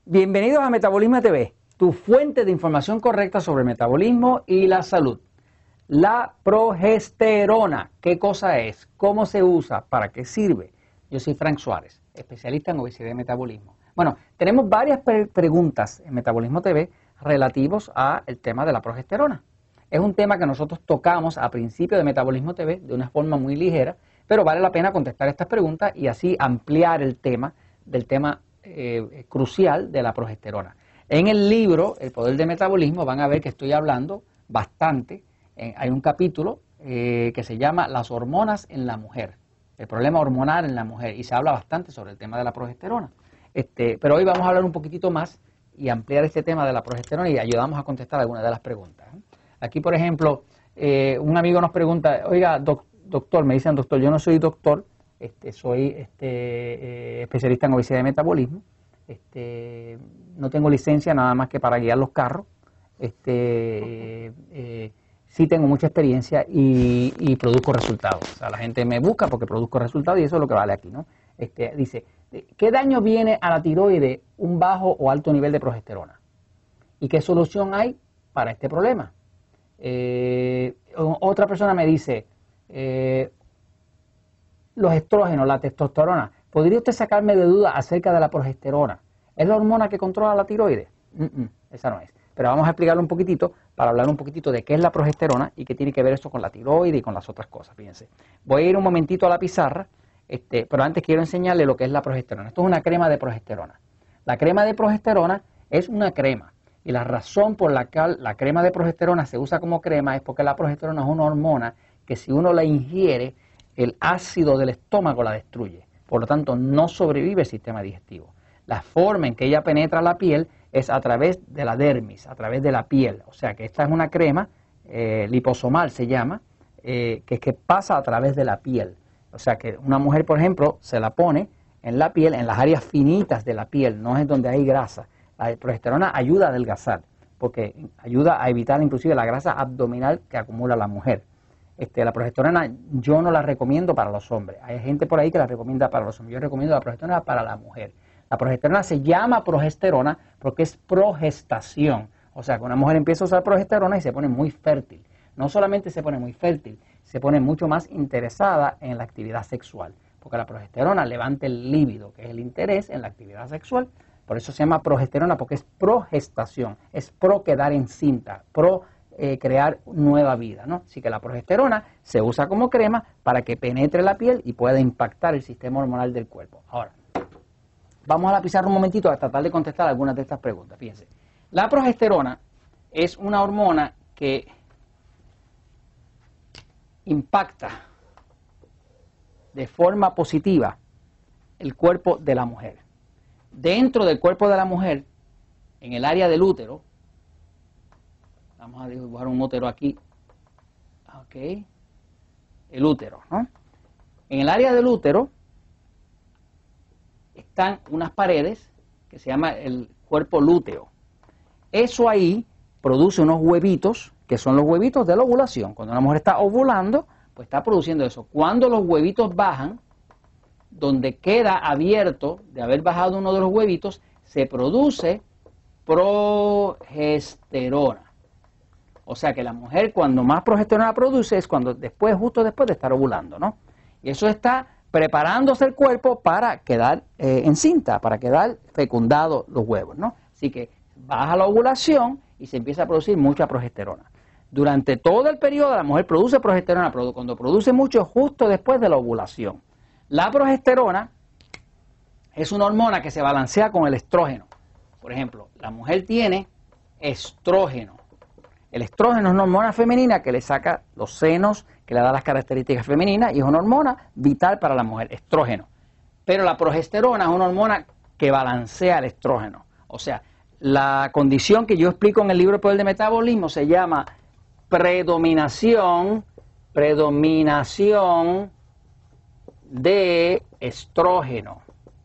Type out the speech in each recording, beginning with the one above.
Bienvenidos a Metabolismo TV, tu fuente de información correcta sobre el metabolismo y la salud. La progesterona, ¿qué cosa es? ¿Cómo se usa? ¿Para qué sirve? Yo soy Frank Suárez, especialista en obesidad y metabolismo. Bueno, tenemos varias preguntas en Metabolismo TV relativos al tema de la progesterona. Es un tema que nosotros tocamos a principio de Metabolismo TV de una forma muy ligera, pero vale la pena contestar estas preguntas y así ampliar el tema del tema crucial de la progesterona. En el libro El Poder del Metabolismo van a ver que estoy hablando bastante. Hay un capítulo que se llama Las hormonas en la mujer, el problema hormonal en la mujer, y se habla bastante sobre el tema de la progesterona. Pero hoy vamos a hablar un poquitito más y ampliar este tema de la progesterona y ayudamos a contestar algunas de las preguntas. Aquí, por ejemplo, un amigo nos pregunta, oiga, doctor, me dicen doctor, yo no soy doctor, soy especialista en obesidad y metabolismo, no tengo licencia nada más que para guiar los carros, sí tengo mucha experiencia y produzco resultados. O sea, la gente me busca porque produzco resultados y eso es lo que vale aquí, ¿no? Dice, ¿qué daño viene a la tiroide un bajo o alto nivel de progesterona? ¿Y qué solución hay para este problema? Otra persona me dice, los estrógenos, la testosterona, ¿podría usted sacarme de duda acerca de la progesterona? ¿Es la hormona que controla la tiroides? Esa no es. Pero vamos a explicarlo un poquitito para hablar un poquitito de qué es la progesterona y qué tiene que ver esto con la tiroides y con las otras cosas. Fíjense. Voy a ir un momentito a la pizarra, pero antes quiero enseñarle lo que es la progesterona. Esto es una crema de progesterona. La crema de progesterona es una crema. Y la razón por la que la crema de progesterona se usa como crema es porque la progesterona es una hormona que si uno la ingiere, el ácido del estómago la destruye. Por lo tanto, no sobrevive el sistema digestivo. La forma en que ella penetra la piel es a través de la dermis, a través de la piel. O sea que esta es una crema, liposomal se llama, que pasa a través de la piel. O sea que una mujer, por ejemplo, se la pone en la piel, en las áreas finitas de la piel, no es donde hay grasa. La progesterona ayuda a adelgazar, porque ayuda a evitar inclusive la grasa abdominal que acumula la mujer. La progesterona yo no la recomiendo para los hombres. Hay gente por ahí que la recomienda para los hombres. Yo recomiendo la progesterona para la mujer. La progesterona se llama progesterona porque es progestación. O sea, que una mujer empieza a usar progesterona y se pone muy fértil. No solamente se pone muy fértil, se pone mucho más interesada en la actividad sexual. Porque la progesterona levanta el líbido, que es el interés en la actividad sexual. Por eso se llama progesterona, porque es progestación. Es pro quedar encinta, pro crear nueva vida, ¿no? Así que la progesterona se usa como crema para que penetre la piel y pueda impactar el sistema hormonal del cuerpo. Ahora, vamos a la pizarra un momentito a tratar de contestar algunas de estas preguntas. Fíjense, la progesterona es una hormona que impacta de forma positiva el cuerpo de la mujer. Dentro del cuerpo de la mujer, en el área del útero, vamos a dibujar un útero aquí, ok, el útero, ¿no? En el área del útero están unas paredes que se llama el cuerpo lúteo. Eso ahí produce unos huevitos, que son los huevitos de la ovulación. Cuando una mujer está ovulando, pues está produciendo eso. Cuando los huevitos bajan, donde queda abierto de haber bajado uno de los huevitos, se produce progesterona. O sea que la mujer cuando más progesterona produce es cuando justo después de estar ovulando, ¿no? Y eso está preparándose el cuerpo para quedar encinta, para quedar fecundado los huevos, ¿no? Así que baja la ovulación y se empieza a producir mucha progesterona. Durante todo el periodo la mujer produce progesterona, cuando produce mucho justo después de la ovulación. La progesterona es una hormona que se balancea con el estrógeno. Por ejemplo, la mujer tiene estrógeno. El estrógeno es una hormona femenina que le saca los senos, que le da las características femeninas y es una hormona vital para la mujer, estrógeno. Pero la progesterona es una hormona que balancea el estrógeno. O sea, la condición que yo explico en el libro El Poder del Metabolismo se llama predominación de estrógeno.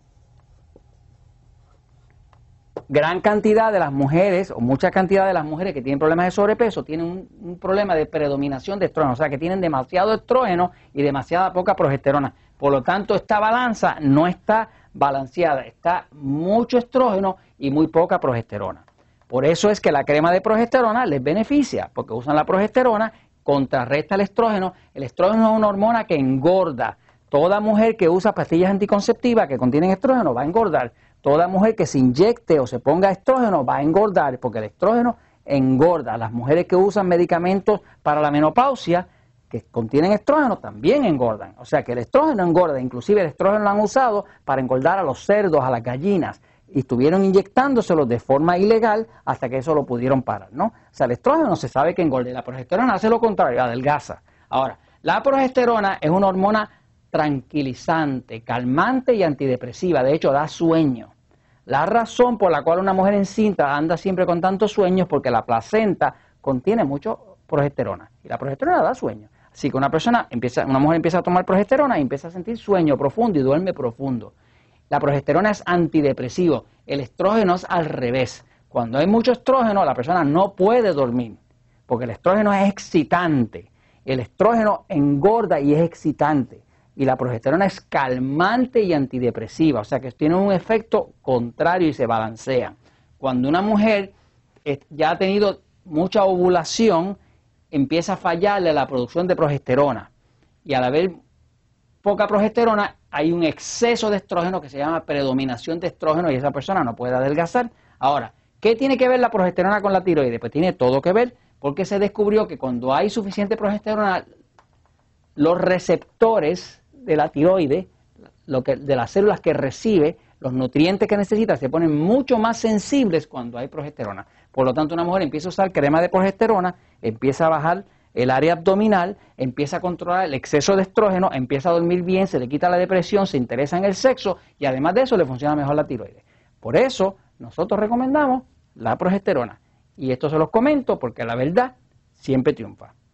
Gran cantidad de las mujeres, o mucha cantidad de las mujeres que tienen problemas de sobrepeso, tienen un problema de predominación de estrógeno, o sea que tienen demasiado estrógeno y demasiada poca progesterona. Por lo tanto, esta balanza no está balanceada, está mucho estrógeno y muy poca progesterona. Por eso es que la crema de progesterona les beneficia, porque usan la progesterona, contrarresta el estrógeno. El estrógeno es una hormona que engorda. Toda mujer que usa pastillas anticonceptivas que contienen estrógeno va a engordar. Toda mujer que se inyecte o se ponga estrógeno va a engordar, porque el estrógeno engorda. Las mujeres que usan medicamentos para la menopausia que contienen estrógeno también engordan. O sea que el estrógeno engorda. Inclusive el estrógeno lo han usado para engordar a los cerdos, a las gallinas. Y estuvieron inyectándoselos de forma ilegal hasta que eso lo pudieron parar, ¿no? O sea, el estrógeno se sabe que engorda. La progesterona hace lo contrario, adelgaza. Ahora, la progesterona es una hormona tranquilizante, calmante y antidepresiva. De hecho, da sueño. La razón por la cual una mujer encinta anda siempre con tantos sueños es porque la placenta contiene mucho progesterona. Y la progesterona da sueño. Así que una mujer empieza a tomar progesterona y empieza a sentir sueño profundo y duerme profundo. La progesterona es antidepresivo, el estrógeno es al revés. Cuando hay mucho estrógeno, la persona no puede dormir, porque el estrógeno es excitante. El estrógeno engorda y es excitante. Y la progesterona es calmante y antidepresiva, o sea que tiene un efecto contrario y se balancean. Cuando una mujer ya ha tenido mucha ovulación, empieza a fallarle la producción de progesterona. Y al haber poca progesterona, hay un exceso de estrógeno que se llama predominación de estrógeno y esa persona no puede adelgazar. Ahora, ¿qué tiene que ver la progesterona con la tiroides? Pues tiene todo que ver, porque se descubrió que cuando hay suficiente los receptores de la tiroides, de las células que recibe los nutrientes que necesita, se ponen mucho más sensibles cuando hay progesterona. Por lo tanto, una mujer empieza a usar crema de progesterona, empieza a bajar el área abdominal, empieza a controlar el exceso de estrógeno, empieza a dormir bien, se le quita la depresión, se interesa en el sexo y además de eso le funciona mejor la tiroides. Por eso nosotros recomendamos la progesterona. Y esto se los comento porque la verdad siempre triunfa.